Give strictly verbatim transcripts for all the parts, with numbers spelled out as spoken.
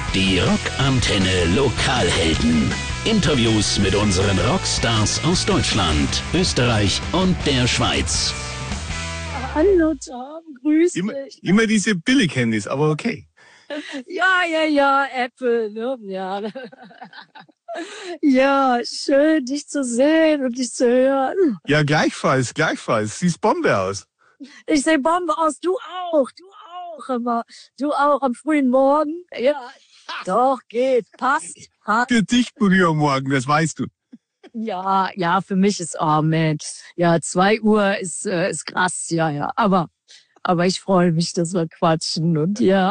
Die Rockantenne Lokalhelden. Interviews mit unseren Rockstars aus Deutschland, Österreich und der Schweiz. Hallo Tom, grüß Immer, dich. immer diese Billighandys, aber okay. Ja, ja, ja, Apple, ne? Ja. Ja, schön, dich zu sehen und dich zu hören. Ja, gleichfalls, gleichfalls. Siehst Bombe aus. Ich sehe Bombe aus, du auch, du auch immer. Du auch am frühen Morgen. Ja, doch, geht, passt. passt. Für dich, Maria, morgen, das weißt du. Ja, ja, für mich ist, oh Mensch, ja, zwei Uhr ist, äh, ist krass, ja, ja. Aber, aber ich freue mich, dass wir quatschen und ja.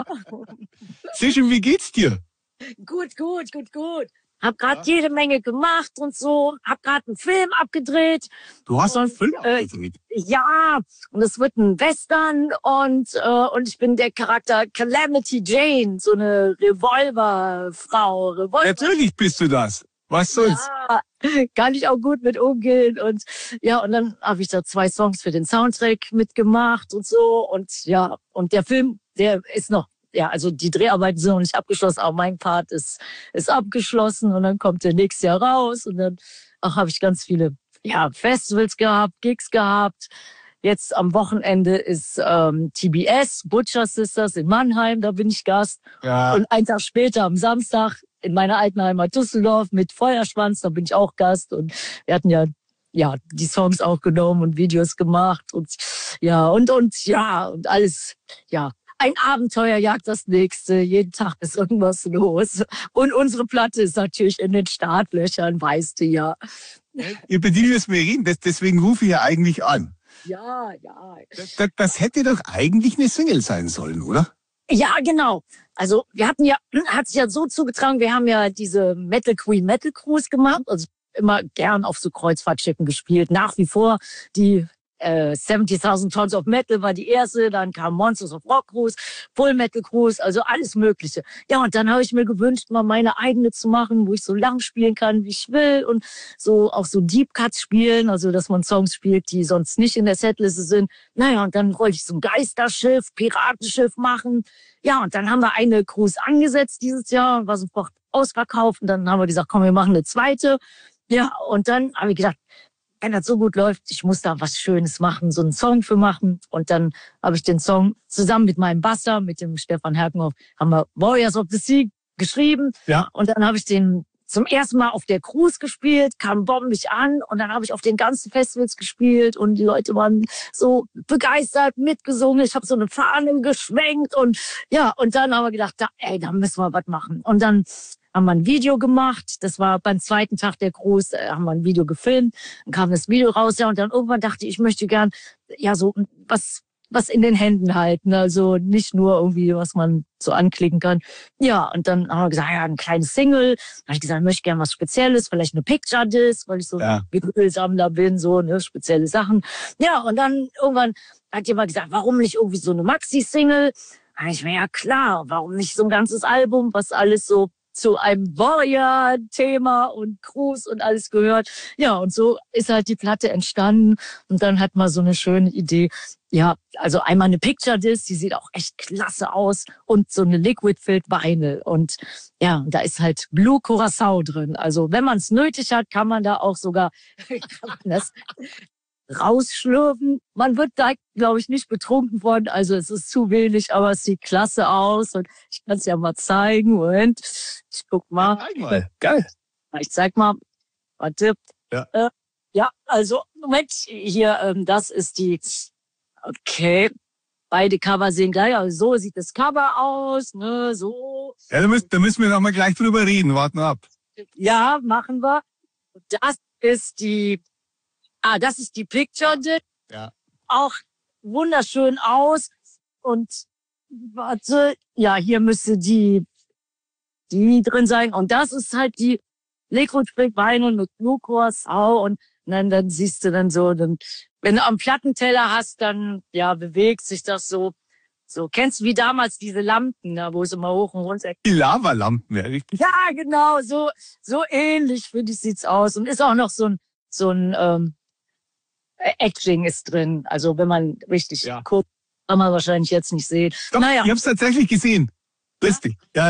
Sehr schön, wie geht's dir? Gut, gut, gut, gut. Hab grad ja. jede Menge gemacht und so. Hab grad einen Film abgedreht. Du hast einen und, Film äh, abgedreht? Ja, und es wird ein Western und äh, und ich bin der Charakter Calamity Jane, so eine Revolverfrau. Revolver Natürlich bist du das. Was soll's? Ja, kann ich auch gut mit umgehen und ja, und dann habe ich da zwei Songs für den Soundtrack mitgemacht und so und ja, und der Film, der ist noch, ja, also die Dreharbeiten sind noch nicht abgeschlossen, aber mein Part ist ist abgeschlossen und dann kommt der nächstes Jahr raus und dann ach, habe ich ganz viele ja, Festivals gehabt, Gigs gehabt. Jetzt am Wochenende ist ähm, T B S, Butcher Sisters in Mannheim, da bin ich Gast. Ja. Und einen Tag später am Samstag in meiner alten Heimat Düsseldorf mit Feuerschwanz, da bin ich auch Gast. Und wir hatten ja ja die Songs auch genommen und Videos gemacht und ja und und ja und alles ja. Ein Abenteuer jagt das nächste. Jeden Tag ist irgendwas los. Und unsere Platte ist natürlich in den Startlöchern, weißt du ja. Über die müssen wir reden, das, deswegen rufe ich ja eigentlich an. Ja, ja. Das, das, das hätte doch eigentlich eine Single sein sollen, oder? Ja, genau. Also wir hatten ja, hat sich ja so zugetragen, wir haben ja diese Metal Queen Metal Cruise gemacht. Also immer gern auf so Kreuzfahrtschiffen gespielt. Nach wie vor die äh, siebzigtausend Tons of Metal war die erste, dann kam Monsters of Rock Cruise, Full Metal Cruise, also alles Mögliche. Ja, und dann habe ich mir gewünscht, mal meine eigene zu machen, wo ich so lang spielen kann, wie ich will und so auch so Deep Cuts spielen, also dass man Songs spielt, die sonst nicht in der Setliste sind. Naja, und dann wollte ich so ein Geisterschiff, Piratenschiff machen. Ja, und dann haben wir eine Cruise angesetzt dieses Jahr, war sofort ausverkauft und dann haben wir gesagt, komm, wir machen eine zweite. Ja, und dann habe ich gedacht, wenn das so gut läuft, ich muss da was Schönes machen, so einen Song für machen. Und dann habe ich den Song zusammen mit meinem Basser, mit dem Stefan Herkenhoff, haben wir Warriors of the Sea geschrieben. Ja. Und dann habe ich den zum ersten Mal auf der Cruise gespielt, kam bombig an. Und dann habe ich auf den ganzen Festivals gespielt und die Leute waren so begeistert, mitgesungen. Ich habe so eine Fahne geschwenkt und ja, und dann haben wir gedacht, da, ey, da müssen wir was machen. Und dann haben wir ein Video gemacht. Das war beim zweiten Tag der Cruise, äh, haben wir ein Video gefilmt. Dann kam das Video raus, ja, und dann irgendwann dachte ich, ich möchte gern, ja, so was, was in den Händen halten. Also nicht nur irgendwie, was man so anklicken kann. Ja, und dann haben wir gesagt, ja, ein kleines Single. Dann habe ich gesagt, ich möchte gern was Spezielles, vielleicht eine Picture Disc, weil ich so Ja. ein Vinylsammler bin, so, ne, spezielle Sachen. Ja, und dann irgendwann hat jemand gesagt, warum nicht irgendwie so eine Maxi-Single? Da habe ich mir, ja klar, warum nicht so ein ganzes Album, was alles so zu einem Warrior-Thema und Cruise und alles gehört. Ja, und so ist halt die Platte entstanden. Und dann hat man so eine schöne Idee. Ja, also einmal eine Picture Disc, die sieht auch echt klasse aus. Und so eine Liquid Filled Vinyl. Und ja, da ist halt Blue Curacao drin. Also wenn man es nötig hat, kann man da auch sogar kann man das rausschlürfen. Man wird da, glaube ich, nicht betrunken von. Also es ist zu wenig, aber es sieht klasse aus. Und ich kann es ja mal zeigen. Moment, ich guck mal. Ja, einmal. Geil. Ich zeig mal. Warte. Ja. Äh, ja, also Moment, hier, ähm, das ist die. Okay. Beide Cover sehen gleich aus. So sieht das Cover aus, ne, so. Ja, da müssen, da müssen wir noch mal gleich drüber reden. Warten ab. Ja, machen wir. Und das ist die. Ah, das ist die Picture Disc. Ja. Auch wunderschön aus. Und warte, ja, hier müsste die, die drin sein. Und das ist halt die Liquid Filled Vinyl mit Blue Curacao. Und dann, dann siehst du dann so, dann, wenn du am Plattenteller hast, dann, ja, bewegt sich das so. So, kennst du wie damals diese Lampen, da, wo es immer hoch und runter. Die Lavalampen, ja, richtig. Ja, genau, so, so ähnlich, finde ich, sieht's aus. Und ist auch noch so ein, so ein, ähm, Etching ist drin. Also wenn man richtig Ja. guckt, kann man wahrscheinlich jetzt nicht sehen. Doch, naja. ich hab's tatsächlich gesehen. Richtig. Ja, ja.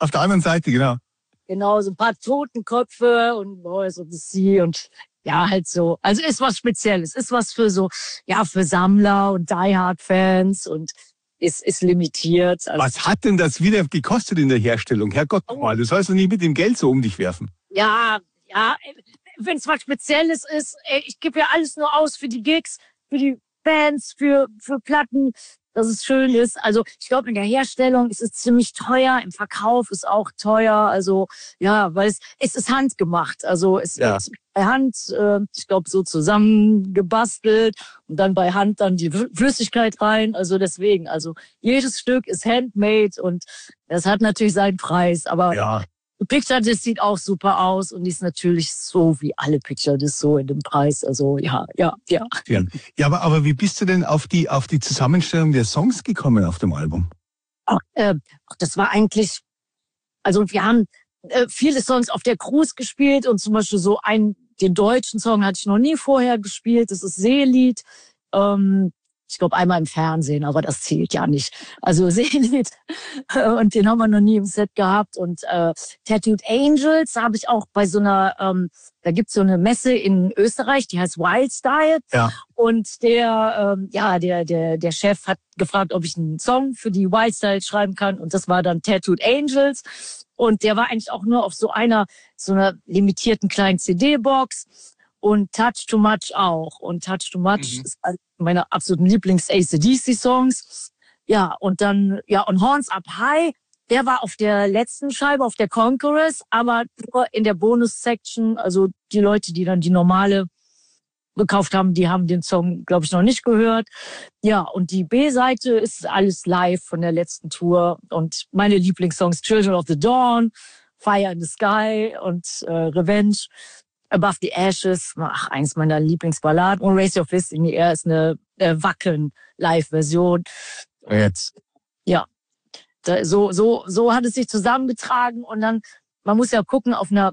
Auf der anderen Seite, genau. Genau, so ein paar Totenköpfe und Boys of the Sea und ja, halt so. Also ist was Spezielles, ist was für so, ja, für Sammler und Die Hard Fans und ist, ist limitiert. Also, was hat denn das wieder gekostet in der Herstellung? Herrgott oh. mal, du sollst doch nicht mit dem Geld so um dich werfen. Ja, ja, wenn es was Spezielles ist, ey, ich gebe ja alles nur aus für die Gigs, für die Bands, für, für Platten, dass es schön ist. Also ich glaube, in der Herstellung ist es ziemlich teuer, im Verkauf ist auch teuer. Also ja, weil es, es ist handgemacht. Also es ja. wird bei Hand, äh, ich glaube, so zusammengebastelt und dann bei Hand dann die Flüssigkeit rein. Also deswegen, also jedes Stück ist handmade und das hat natürlich seinen Preis. Aber ja. Picture Disc sieht auch super aus und die ist natürlich so wie alle Picture Disc so in dem Preis. Also ja, ja, ja. Ja, ja aber, aber wie bist du denn auf die, auf die Zusammenstellung der Songs gekommen auf dem Album? Ach, äh, das war eigentlich, also wir haben äh, viele Songs auf der Cruise gespielt und zum Beispiel so einen, den deutschen Song hatte ich noch nie vorher gespielt. Das ist Seelied. Ähm, Ich glaube, einmal im Fernsehen, aber das zählt ja nicht. Also Seelied. Und den haben wir noch nie im Set gehabt. Und äh, Tattooed Angels habe ich auch bei so einer, ähm, da gibt's so eine Messe in Österreich, die heißt Wild Style. Ja. Und der, ähm, ja, der, der, der Chef hat gefragt, ob ich einen Song für die Wild Style schreiben kann. Und das war dann Tattooed Angels. Und der war eigentlich auch nur auf so einer, so einer limitierten kleinen C D-Box. Und Touch Too Much auch. Und Touch Too Much mhm. ist meine absoluten Lieblings-A C D C-Songs. Ja, und dann, ja, und Horns Up High, der war auf der letzten Scheibe, auf der Conquerors, aber nur in der Bonus-Section. Also die Leute, die dann die normale gekauft haben, die haben den Song, glaube ich, noch nicht gehört. Ja, und die B-Seite ist alles live von der letzten Tour. Und meine Lieblingssongs Children of the Dawn, Fire in the Sky und äh, Revenge. Above the Ashes, ach, eins meiner Lieblingsballaden. Und Raise Your Fist in the Air ist eine äh, Wackeln-Live-Version. Jetzt. Ja, da, so, so, so hat es sich zusammengetragen. Und dann, man muss ja gucken, auf einer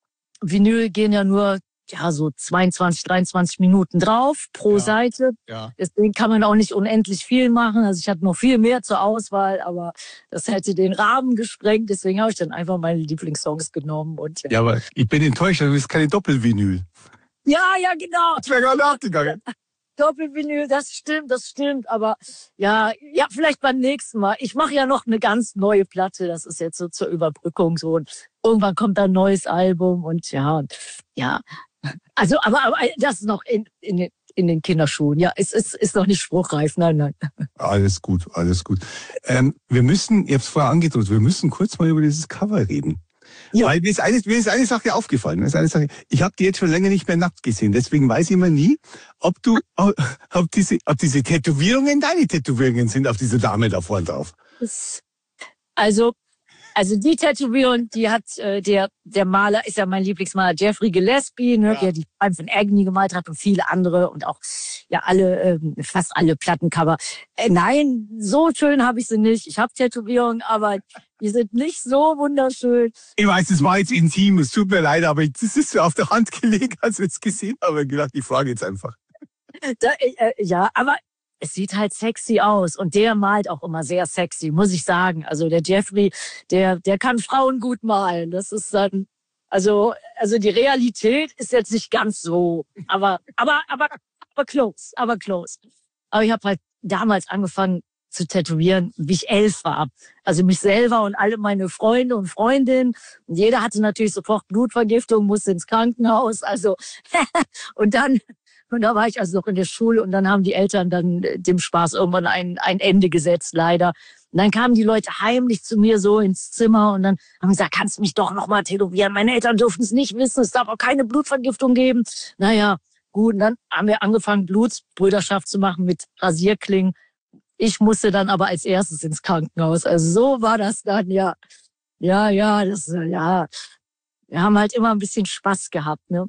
Vinyl gehen ja nur ja so zweiundzwanzig, dreiundzwanzig Minuten drauf pro ja. Seite. Ja. Deswegen kann man auch nicht unendlich viel machen. Also ich hatte noch viel mehr zur Auswahl, aber das hätte den Rahmen gesprengt. Deswegen habe ich dann einfach meine Lieblingssongs genommen. Und ja. ja, aber ich bin enttäuscht, du bist keine Doppelvinyl. Ja, ja, genau. Das wäre gar nicht abgegangen. Doppelvinyl, das stimmt, das stimmt. Aber ja, ja, vielleicht beim nächsten Mal. Ich mache ja noch eine ganz neue Platte. Das ist jetzt so zur Überbrückung so. Und irgendwann kommt ein neues Album und ja, und, ja. Also, aber, aber das ist noch in, in, den, in den Kinderschuhen. Ja, es ist, ist noch nicht spruchreif. Nein, nein. Alles gut, alles gut. Ähm, wir müssen, ich habe es vorher angedroht, wir müssen kurz mal über dieses Cover reden. Ja. Weil mir ist, eine, mir ist eine Sache aufgefallen. Mir ist eine Sache, ich habe die jetzt schon länger nicht mehr nackt gesehen. Deswegen weiß ich immer nie, ob du, ob diese, ob diese Tätowierungen deine Tätowierungen sind auf diese Dame da vorne drauf. Also, Also die Tätowierung, die hat äh, der der Maler, ist ja mein Lieblingsmaler, Jeffrey Gillespie, ne, ja. der die Scheiben von Agony gemalt hat und viele andere und auch ja alle, äh, fast alle Plattencover. Äh, nein, so schön habe ich sie nicht. Ich habe Tätowierungen, aber die sind nicht so wunderschön. Ich weiß, es war jetzt intim, es tut mir leid, aber das ist so auf der Hand gelegen, als wir es gesehen haben. Ich habe gedacht, ich frage jetzt einfach. Da, äh, ja, aber es sieht halt sexy aus und der malt auch immer sehr sexy, muss ich sagen. Also der Jeffrey, der der kann Frauen gut malen. Das ist dann also also die Realität ist jetzt nicht ganz so, aber aber aber aber close, aber close. Aber ich habe halt damals angefangen zu tätowieren, wie ich elf war. Also mich selber und alle meine Freunde und Freundinnen. Und jeder hatte natürlich sofort Blutvergiftung, musste ins Krankenhaus. Also und dann Und da war ich also noch in der Schule und dann haben die Eltern dann dem Spaß irgendwann ein, ein Ende gesetzt, leider. Und dann kamen die Leute heimlich zu mir so ins Zimmer und dann haben gesagt, kannst du mich doch noch mal tätowieren? Meine Eltern durften es nicht wissen, es darf auch keine Blutvergiftung geben. Naja, gut, und dann haben wir angefangen, Blutsbrüderschaft zu machen mit Rasierklingen. Ich musste dann aber als erstes ins Krankenhaus. Also so war das dann, ja. Ja, ja, das, ja. Wir haben halt immer ein bisschen Spaß gehabt, ne?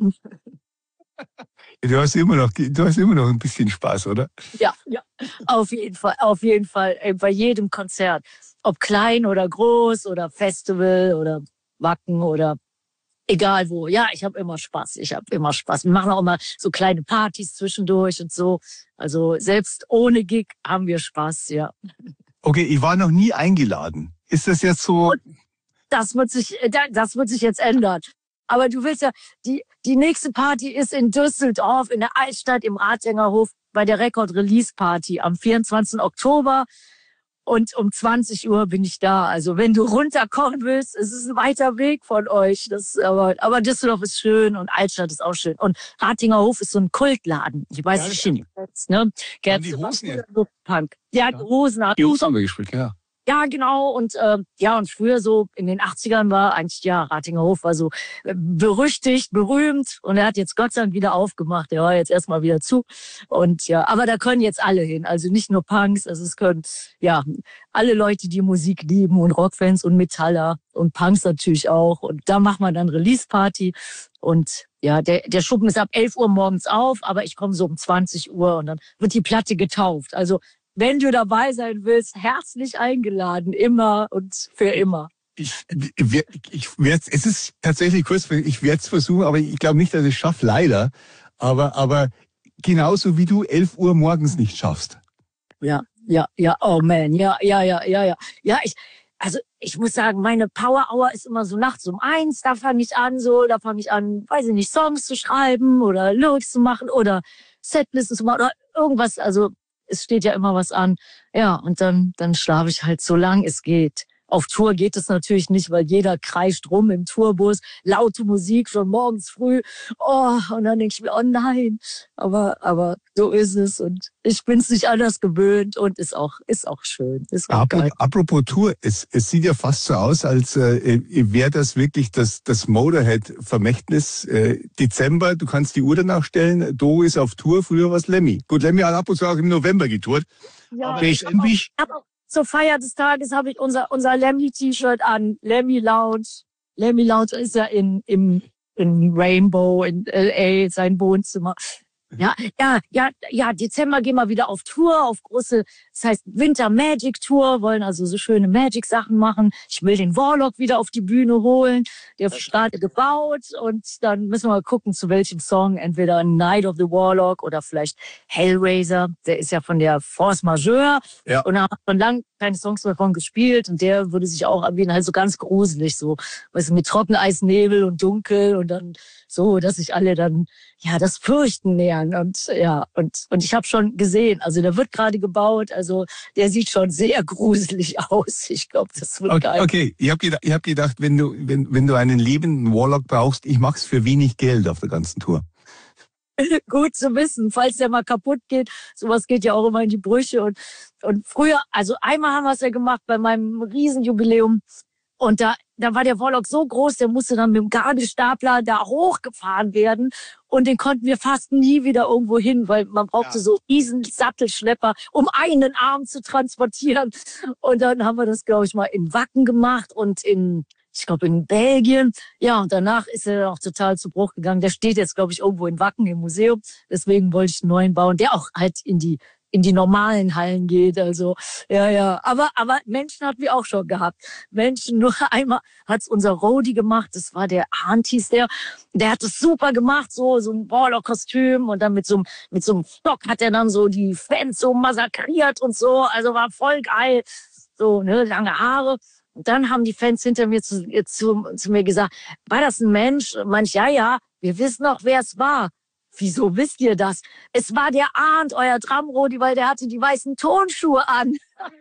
Du hast immer noch, du hast immer noch ein bisschen Spaß, oder? Ja, ja, auf jeden Fall, auf jeden Fall. Bei jedem Konzert, ob klein oder groß oder Festival oder Wacken oder egal wo. Ja, ich habe immer Spaß. Ich habe immer Spaß. Wir machen auch immer so kleine Partys zwischendurch und so. Also selbst ohne Gig haben wir Spaß, ja. Okay, ich war noch nie eingeladen. Ist das jetzt so? das wird sich, das wird sich jetzt ändern. Aber du willst ja, die, die nächste Party ist in Düsseldorf, in der Altstadt, im Rathengerhof, bei der Record-Release-Party am vierundzwanzigsten Oktober. Und um zwanzig Uhr bin ich da. Also wenn du runterkommen willst, es ist ein weiter Weg von euch. Das, aber, aber Düsseldorf ist schön und Altstadt ist auch schön. Und Rathengerhof ist so ein Kultladen. Ich weiß nicht, ja, jetzt, ne? Haben die Hosen jetzt? Punk. Der hat Hosen. Die Hosen haben wir gespielt, ja. Ja, genau. Und äh, ja, und früher so in den achtzigern war eigentlich, ja, Rathengerhof war so äh, berüchtigt, berühmt. Und er hat jetzt Gott sei Dank wieder aufgemacht. Er war jetzt erstmal wieder zu. Und ja, aber da können jetzt alle hin. Also nicht nur Punks, also es können, ja, alle Leute, die Musik lieben und Rockfans und Metaller und Punks natürlich auch. Und da macht man dann Release-Party. Und ja, der, der Schuppen ist ab elf Uhr morgens auf, aber ich komme so um zwanzig Uhr und dann wird die Platte getauft. Also wenn du dabei sein willst, herzlich eingeladen, immer und für immer. Ich, ich, ich werde es ist tatsächlich kurz, ich werde es versuchen, aber ich glaube nicht, dass ich es schaffe, leider. Aber, aber genauso wie du elf Uhr morgens nicht schaffst. Ja, ja, ja, oh man, ja, ja, ja, ja, ja. Ja, ich, also ich muss sagen, meine Power Hour ist immer so nachts um eins, da fange ich an, so, da fange ich an, weiß ich nicht, Songs zu schreiben oder Lyrics zu machen oder Setlisten zu machen oder irgendwas, also es steht ja immer was an. Ja, und dann, dann schlafe ich halt so lang es geht. Auf Tour geht es natürlich nicht, weil jeder kreischt rum im Tourbus, laute Musik schon morgens früh. Oh, und dann denke ich mir, oh nein. Aber, aber so ist es und ich bin es nicht anders gewöhnt und ist auch, ist auch schön. Ist auch Apropos, geil. apropos Tour, es, es sieht ja fast so aus, als äh, wäre das wirklich das, das Motorhead-Vermächtnis. Äh, Dezember, du kannst die Uhr danach stellen, Do ist auf Tour, früher war es Lemmy. Gut, Lemmy hat ab und zu auch im November getourt. Ja, aber ich endlich. Zur Feier des Tages habe ich unser, unser Lemmy-T-Shirt an. Lemmy Lounge. Lemmy Lounge ist ja in, im, in Rainbow, in L A, sein Wohnzimmer. Ja, ja, ja, ja, Dezember gehen wir wieder auf Tour, auf große, das heißt Winter Magic Tour, wollen also so schöne Magic Sachen machen. Ich will den Warlock wieder auf die Bühne holen. Der ist gerade gebaut und dann müssen wir mal gucken, zu welchem Song. Entweder Night of the Warlock oder vielleicht Hellraiser. Der ist ja von der Force Majeure. Ja. Und da hat man lang keine Songs davon gespielt und der würde sich auch anbieten, halt so ganz gruselig, so, weißt du, mit Trockeneisnebel und dunkel und dann so, dass sich alle dann, ja, das Fürchten nähern und ja, und und ich habe schon gesehen, also der wird gerade gebaut, also der sieht schon sehr gruselig aus. Ich glaube, das wird Okay, geil. okay. ich habe gedacht, ich hab gedacht, wenn du wenn wenn du einen lebenden Warlock brauchst, ich mach's für wenig Geld auf der ganzen Tour. Gut zu wissen, falls der mal kaputt geht. Sowas geht ja auch immer in die Brüche. Und, und früher, also einmal haben wir es ja gemacht bei meinem Riesenjubiläum. Und da, da war der Warlock so groß, der musste dann mit dem Gabelstapler da hochgefahren werden. Und den konnten wir fast nie wieder irgendwo hin, weil man brauchte ja so riesen Sattelschlepper, um einen Arm zu transportieren. Und dann haben wir das, glaube ich, mal in Wacken gemacht und in, ich glaube, in Belgien. Ja, und danach ist er auch total zu Bruch gegangen. Der steht jetzt, glaube ich, irgendwo in Wacken im Museum. Deswegen wollte ich einen neuen bauen, der auch halt in die in die normalen Hallen geht. Also, ja, ja. Aber, aber Menschen hatten wir auch schon gehabt. Menschen, nur einmal hat's unser Roadie gemacht. Das war der Arndt, hieß der. Der hat es super gemacht, so, so ein Warlock-Kostüm. Und dann mit so einem, mit so einem Stock hat er dann so die Fans so massakriert und so. Also war voll geil. So, ne, lange Haare. Und dann haben die Fans hinter mir zu, zu, zu mir gesagt, war das ein Mensch? Manch, ja, ja, wir wissen noch, wer es war. Wieso wisst ihr das? Es war der Arndt, euer Drumrodi, weil der hatte die weißen Tonschuhe an.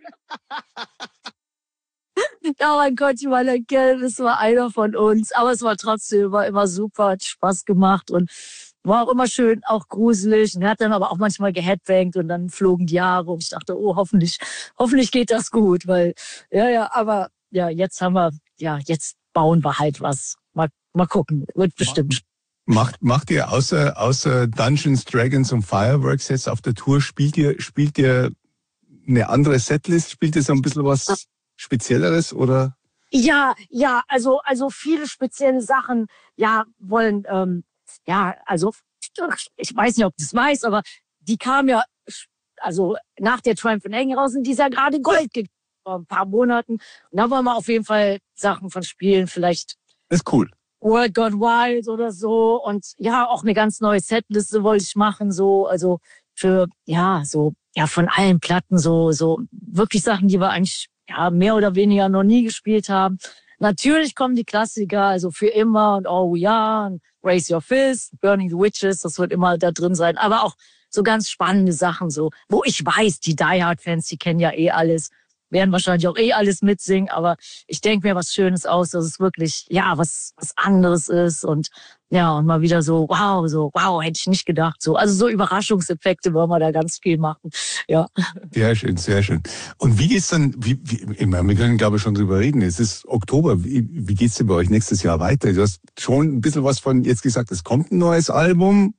Daran konnte man erkennen, es war einer von uns. Aber es war trotzdem, war immer super, hat Spaß gemacht und war auch immer schön, auch gruselig. Und er hat dann aber auch manchmal geheadbangt und dann flogen die Haare. Und ich dachte, oh, hoffentlich, hoffentlich geht das gut, weil, ja, ja, aber ja, jetzt haben wir, ja, jetzt bauen wir halt was. Mal, mal gucken, wird bestimmt. Macht, macht ihr außer, außer Dungeons, Dragons und Fireworks jetzt auf der Tour, spielt ihr, spielt ihr eine andere Setlist? Spielt ihr so ein bisschen was Spezielleres oder? Ja, ja, also, also viele spezielle Sachen, ja, wollen, ähm, ja, also, ich weiß nicht, ob du das weißt, aber die kam ja, also, nach der Triumph in Agony raus und die ist ja gerade Gold gekriegt vor ein paar Monaten. Und da wollen wir auf jeden Fall Sachen von spielen, vielleicht. Das ist cool. World Gone Wild oder so. Und ja, auch eine ganz neue Setliste wollte ich machen, so, also für, ja, so, ja, von allen Platten, so, so, wirklich Sachen, die wir eigentlich, ja, mehr oder weniger noch nie gespielt haben. Natürlich kommen die Klassiker, also für immer und Oh ja, und Raise Your Fist, Burning the Witches, das wird immer da drin sein. Aber auch so ganz spannende Sachen, so, wo ich weiß, die Die Hard-Fans, die kennen ja eh alles, werden wahrscheinlich auch eh alles mitsingen, aber ich denke mir was Schönes aus, dass es wirklich, ja, was, was anderes ist und, ja, und mal wieder so, wow, so, wow, hätte ich nicht gedacht, so. Also so Überraschungseffekte wollen wir da ganz viel machen, ja. Sehr schön, sehr schön. Und wie geht's dann, wie, wie, ich meine, wir können, glaube ich, schon drüber reden, es ist Oktober, wie, wie geht's denn bei euch nächstes Jahr weiter? Du hast schon ein bisschen was von jetzt gesagt, es kommt ein neues Album,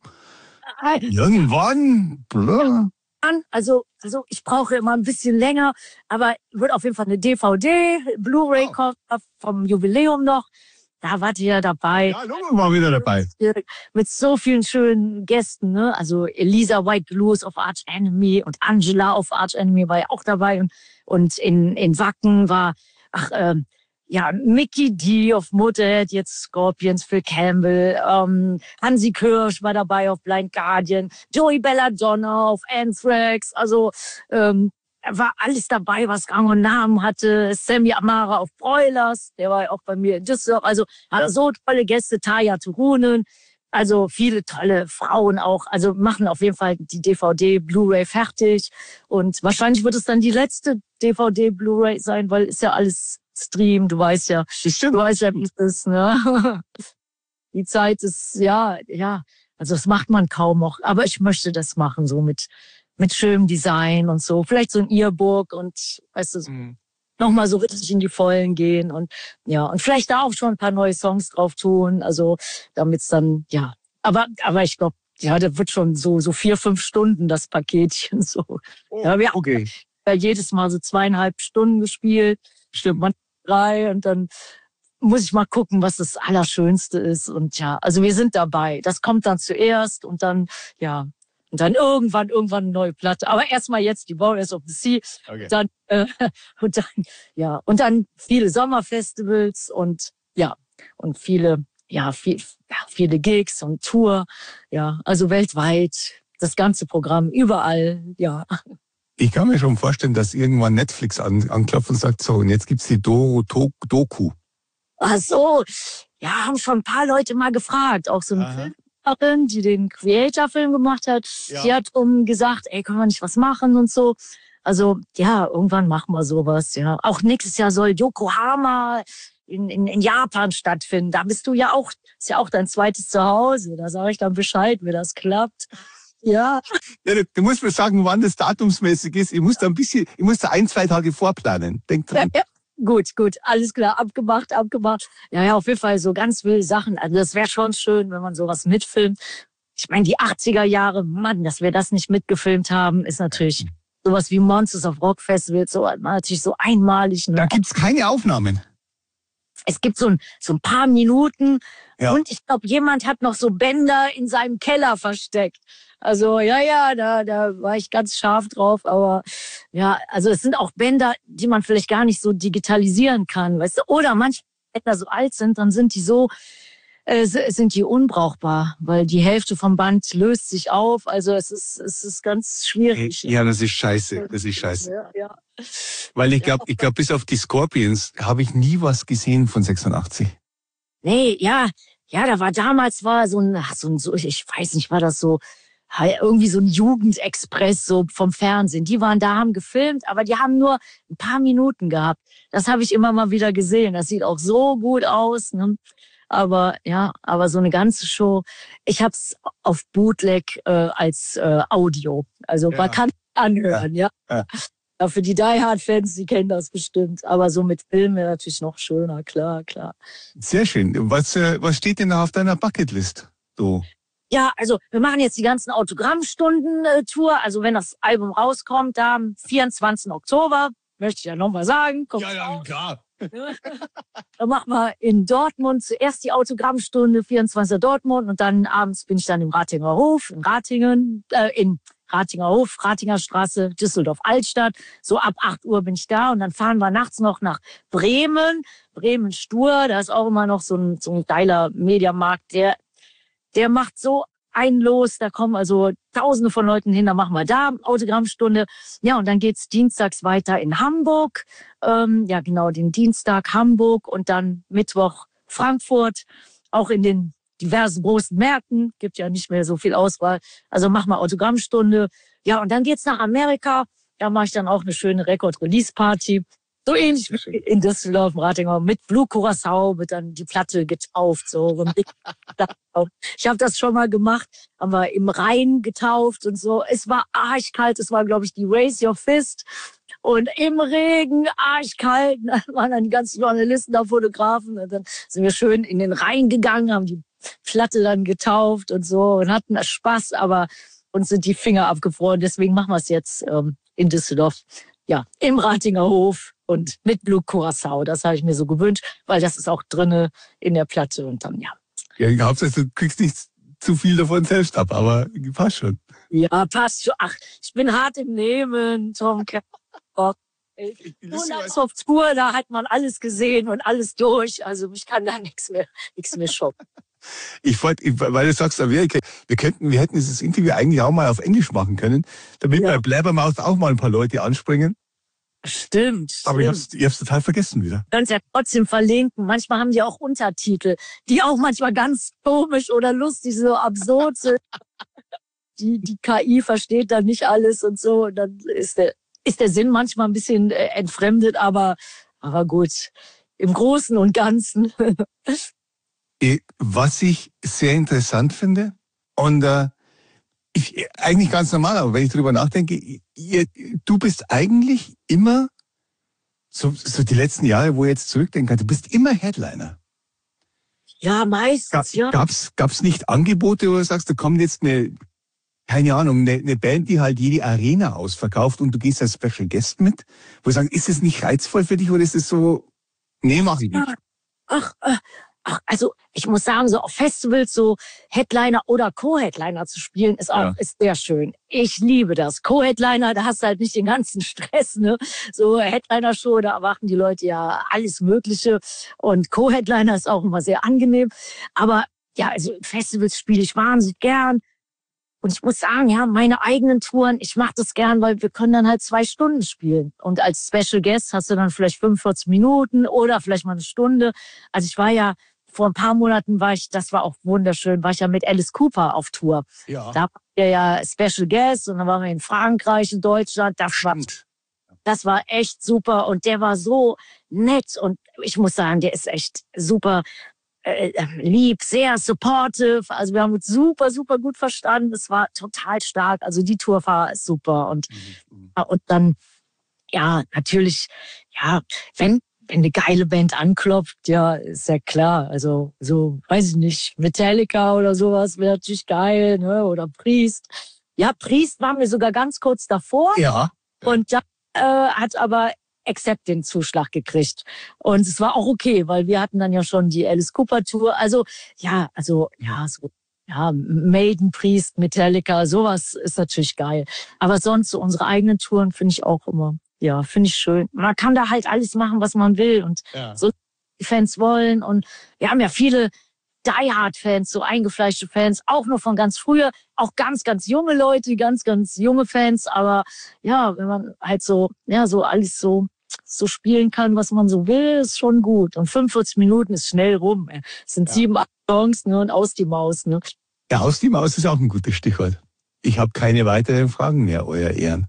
irgendwann, bla. Also, also ich brauche immer ein bisschen länger, aber wird auf jeden Fall eine D V D, Blu-ray kommt vom Jubiläum noch. Da wart ihr ja dabei. Ja, Logo war wieder dabei. Mit so vielen schönen Gästen, ne? Also Elisa White Lewis auf Arch Enemy und Angela auf Arch Enemy war ja auch dabei und und in in Wacken war ach ähm, ja, Mickey D auf Motorhead, jetzt Scorpions, Phil Campbell, ähm, Hansi Kirsch war dabei auf Blind Guardian, Joey Belladonna auf Anthrax, also ähm, war alles dabei, was Rang und Namen hatte. Sammy Amara auf Broilers, der war ja auch bei mir in Düsseldorf, also hatte so tolle Gäste, Taya Turunen, also viele tolle Frauen auch, also machen auf jeden Fall die D V D, Blu-ray fertig und wahrscheinlich wird es dann die letzte D V D, Blu-ray sein, weil ist ja alles Stream, du weißt ja, du weißt ja, wie es ist, ne? Die Zeit ist, ja, ja, also das macht man kaum noch, aber ich möchte das machen, so mit, mit schönem Design und so, vielleicht so ein Earbook und, weißt du, mhm. nochmal so richtig in die Vollen gehen und, ja, und vielleicht da auch schon ein paar neue Songs drauf tun, also, damit's dann, ja, aber, aber ich glaube, ja, da wird schon so, so vier, fünf Stunden das Paketchen, so. Oh, ja, wir okay. haben ja jedes Mal so zweieinhalb Stunden gespielt, stimmt, man drei und dann muss ich mal gucken, was das Allerschönste ist und ja, also wir sind dabei. Das kommt dann zuerst und dann, ja, und dann irgendwann, irgendwann eine neue Platte. Aber erstmal jetzt die Warriors of the Sea. Okay. Dann, äh, und dann, ja, und dann viele Sommerfestivals und ja, und viele, ja, viel, ja, viele Gigs und Tour. Ja, also weltweit, das ganze Programm, überall, ja. Ich kann mir schon vorstellen, dass irgendwann Netflix an, anklopft und sagt, so, und jetzt gibt's die Do, Do, Doku. Ach so, ja, haben schon ein paar Leute mal gefragt. Auch so eine Filmerin, die den Creator-Film gemacht hat, ja. Die hat um gesagt, ey, können wir nicht was machen und so. Also, ja, irgendwann machen wir sowas, ja. Auch nächstes Jahr soll Yokohama in, in, in Japan stattfinden. Da bist du ja auch, ist ja auch dein zweites Zuhause. Da sage ich dann Bescheid, wie das klappt. Ja. Ja, du, du musst mir sagen, wann das datumsmäßig ist. Ich muss da ein bisschen, ich muss da ein, zwei Tage vorplanen. Denk dran. Ja, ja. Gut, gut, alles klar, abgemacht, abgemacht. Ja, ja, auf jeden Fall so ganz wilde Sachen. Also das wäre schon schön, wenn man sowas mitfilmt. Ich meine, die achtziger Jahre, Mann, dass wir das nicht mitgefilmt haben, ist natürlich sowas wie Monsters of Rock Festival, so natürlich so einmalig. Ne? Da gibt's keine Aufnahmen. Es gibt so ein, so ein paar Minuten ja. Und ich glaube, jemand hat noch so Bänder in seinem Keller versteckt. Also ja, ja, da, da war ich ganz scharf drauf. Aber ja, also es sind auch Bänder, die man vielleicht gar nicht so digitalisieren kann, weißt du? Oder manche Bänder so alt sind, dann sind die so, äh, sind die unbrauchbar, weil die Hälfte vom Band löst sich auf. Also es ist, es ist ganz schwierig. Ja, das ist scheiße. Das ist scheiße. Ja, ja. Weil ich glaube, ich glaube, bis auf die Scorpions habe ich nie was gesehen von sechsundachtzig. Nee, ja, ja, da war damals war so ein, so ein, so, ich weiß nicht, war das so, irgendwie so ein Jugendexpress so vom Fernsehen. Die waren da, haben gefilmt, aber die haben nur ein paar Minuten gehabt. Das habe ich immer mal wieder gesehen. Das sieht auch so gut aus, ne? Aber ja, aber so eine ganze Show. Ich hab's auf Bootleg äh, als äh, Audio. Also ja. Man kann anhören, ja. ja. Ja, für die Die Hard Fans, die kennen das bestimmt. Aber so mit Film wäre natürlich noch schöner, klar, klar. Sehr schön. Was, äh, was steht denn da auf deiner Bucketlist? So. Ja, also wir machen jetzt die ganzen Autogrammstunden-Tour. Also wenn das Album rauskommt, da am vierundzwanzigsten Oktober, möchte ich ja nochmal sagen. Kommt ja, ja, klar. Dann machen wir in Dortmund zuerst die Autogrammstunde, vierundzwanzigsten Dortmund. Und dann abends bin ich dann im Ratinger Hof, in Ratingen, äh, in Ratinger Hof, Ratinger Straße, Düsseldorf-Altstadt. So ab acht Uhr bin ich da und dann fahren wir nachts noch nach Bremen, Bremen-Stur. Da ist auch immer noch so ein, so ein geiler Mediamarkt, der, der macht so ein Los, da kommen also Tausende von Leuten hin, da machen wir da Autogrammstunde. Ja, und dann geht's dienstags weiter in Hamburg. Ähm, ja, genau, den Dienstag Hamburg und dann Mittwoch Frankfurt, auch in den diversen großen Märkten. Gibt ja nicht mehr so viel Auswahl. Also machen wir Autogrammstunde. Ja, und dann geht's nach Amerika. Da mache ich dann auch eine schöne Record-Release-Party. So ähnlich wie in Düsseldorf, Ratingau, mit Blue Curacao wird dann die Platte getauft. So. Ich habe das schon mal gemacht, haben wir im Rhein getauft und so. Es war arschkalt, es war, glaube ich, die Raise Your Fist. Und im Regen, arschkalt, da waren dann die ganzen Journalisten da, Fotografen. Und dann sind wir schön in den Rhein gegangen, haben die Platte dann getauft und so und hatten da Spaß, aber uns sind die Finger abgefroren. Deswegen machen wir es jetzt ähm, in Düsseldorf. Ja, im Ratinger Hof und mit Blue Curacao. Das habe ich mir so gewünscht, weil das ist auch drinne in der Platte und dann, ja. Ja, Hauptsache, du kriegst nicht zu viel davon selbst ab, aber passt schon. Ja, passt schon. Ach, ich bin hart im Nehmen, Tom Kerr. Monats auf Tour, da hat man alles gesehen und alles durch. Also ich kann da nichts mehr, nichts mehr shoppen. Ich wollte, weil du sagst Amerika, wir könnten, wir hätten dieses Interview eigentlich auch mal auf Englisch machen können, damit ja. bei Blabbermouth auch mal ein paar Leute anspringen. Stimmt. Aber stimmt. ich hab's, ich hab's total vergessen wieder. Könnt ja trotzdem verlinken. Manchmal haben die auch Untertitel, die auch manchmal ganz komisch oder lustig, so absurd sind. Die, die K I versteht dann nicht alles und so. Und dann ist der, ist der Sinn manchmal ein bisschen äh, entfremdet, aber, aber gut. Im Großen und Ganzen. Was ich sehr interessant finde, und äh, ich, eigentlich ganz normal, aber wenn ich drüber nachdenke, ihr, du bist eigentlich immer, so, so die letzten Jahre, wo ich jetzt zurückdenken kann, du bist immer Headliner. Ja, meistens, Gab, ja. Gab's, gab's nicht Angebote, wo du sagst, da kommt jetzt eine, keine Ahnung, eine, eine Band, die halt jede Arena ausverkauft und du gehst als Special Guest mit? Wo du sagst, ist es nicht reizvoll für dich oder ist es so, nee, mach ich nicht? Ach, ach, ach, also ich muss sagen, so auf Festivals so Headliner oder Co-Headliner zu spielen, ist auch ja. ist sehr schön. Ich liebe das. Co-Headliner, da hast du halt nicht den ganzen Stress, ne? So Headliner-Show, da erwarten die Leute ja alles Mögliche. Und Co-Headliner ist auch immer sehr angenehm. Aber ja, also Festivals spiele ich wahnsinnig gern. Und ich muss sagen, ja, meine eigenen Touren, ich mache das gern, weil wir können dann halt zwei Stunden spielen. Und als Special Guest hast du dann vielleicht fünfundvierzig Minuten oder vielleicht mal eine Stunde. Also ich war ja, vor ein paar Monaten war ich, das war auch wunderschön, war ich ja mit Alice Cooper auf Tour. Ja. Da war wir ja Special Guest und dann waren wir in Frankreich, in Deutschland. Das war, das war echt super und der war so nett und ich muss sagen, der ist echt super Äh, lieb, sehr supportive. Also wir haben uns super, super gut verstanden. Es war total stark. Also die Tourfahrer ist super. Und, mhm. und dann, ja, natürlich, ja, wenn, wenn eine geile Band anklopft, ja, ist ja klar. Also so, weiß ich nicht, Metallica oder sowas wäre natürlich geil, ne? Oder Priest. Ja, Priest waren wir sogar ganz kurz davor. Ja. Und da äh, hat aber Accept den Zuschlag gekriegt. Und es war auch okay, weil wir hatten dann ja schon die Alice Cooper Tour. Also, ja, also, ja, so, ja, Maiden, Priest, Metallica, sowas ist natürlich geil. Aber sonst so unsere eigenen Touren finde ich auch immer, ja, finde ich schön. Man kann da halt alles machen, was man will und ja. so die Fans wollen. Und wir haben ja viele Die-Hard-Fans, so eingefleischte Fans, auch nur von ganz früher, auch ganz, ganz junge Leute, ganz, ganz junge Fans. Aber ja, wenn man halt so, ja, so alles so, so spielen kann, was man so will, ist schon gut. Und fünfundvierzig Minuten ist schnell rum. Es sind ja. sieben, acht Songs, ne, und aus die Maus, ne. Ja, aus die Maus ist auch ein gutes Stichwort. Ich habe keine weiteren Fragen mehr, Euer Ehren.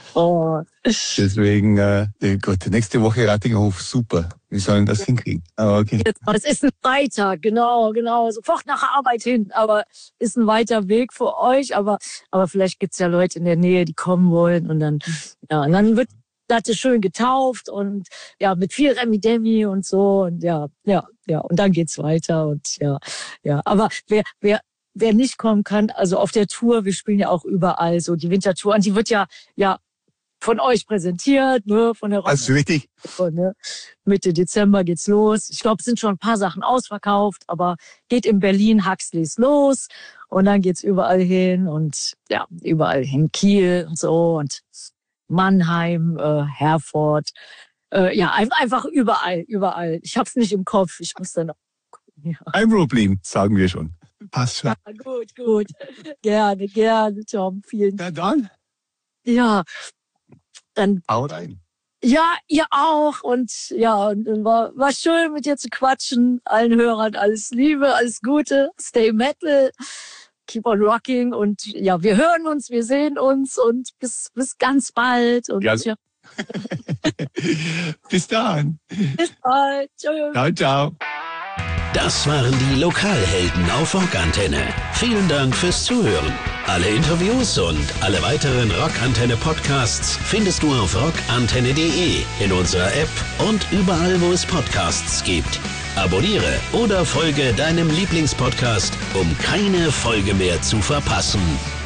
Oh. Deswegen, äh, Gott, nächste Woche Ratinger Hof, super. Wir sollen das ja. hinkriegen. Aber okay. Es ist ein Freitag, genau, genau. Sofort nach der Arbeit hin. Aber ist ein weiter Weg für euch. Aber, aber vielleicht gibt's ja Leute in der Nähe, die kommen wollen. Und dann, ja, und dann wird Platte schön getauft und ja, mit viel Remi Demi und so. Und ja, ja, ja. Und dann geht's weiter. Und ja, ja. Aber wer, wer, wer nicht kommen kann, also auf der Tour, wir spielen ja auch überall so die Wintertour. Und die wird ja, ja, von euch präsentiert, ne, von der Rock. Also richtig. Ne? Mitte Dezember geht's los. Ich glaube, es sind schon ein paar Sachen ausverkauft, aber geht in Berlin Huxleys los und dann geht's überall hin und ja, überall hin, Kiel und so und Mannheim, äh, Herford, äh, ja, einfach überall, überall. Ich hab's nicht im Kopf, ich muss dann noch gucken. Ja. Ein Problem, sagen wir schon. Passt schon. Ja, gut, gut. Gerne, gerne, Tom. Vielen Dank. Na dann, Ja, dann, hau rein. ja, ihr auch. Und ja, und war, war schön mit dir zu quatschen. Allen Hörern alles Liebe, alles Gute. Stay Metal. Keep on rocking. Und ja, wir hören uns, wir sehen uns und bis, bis ganz bald. Und Ja. ja, Bis dann. bis bald. Tschüss. Ciao, ciao. Das waren die Lokalhelden auf Rockantenne. Vielen Dank fürs Zuhören. Alle Interviews und alle weiteren Rockantenne-Podcasts findest du auf rockantenne punkt de, in unserer App und überall, wo es Podcasts gibt. Abonniere oder folge deinem Lieblingspodcast, um keine Folge mehr zu verpassen.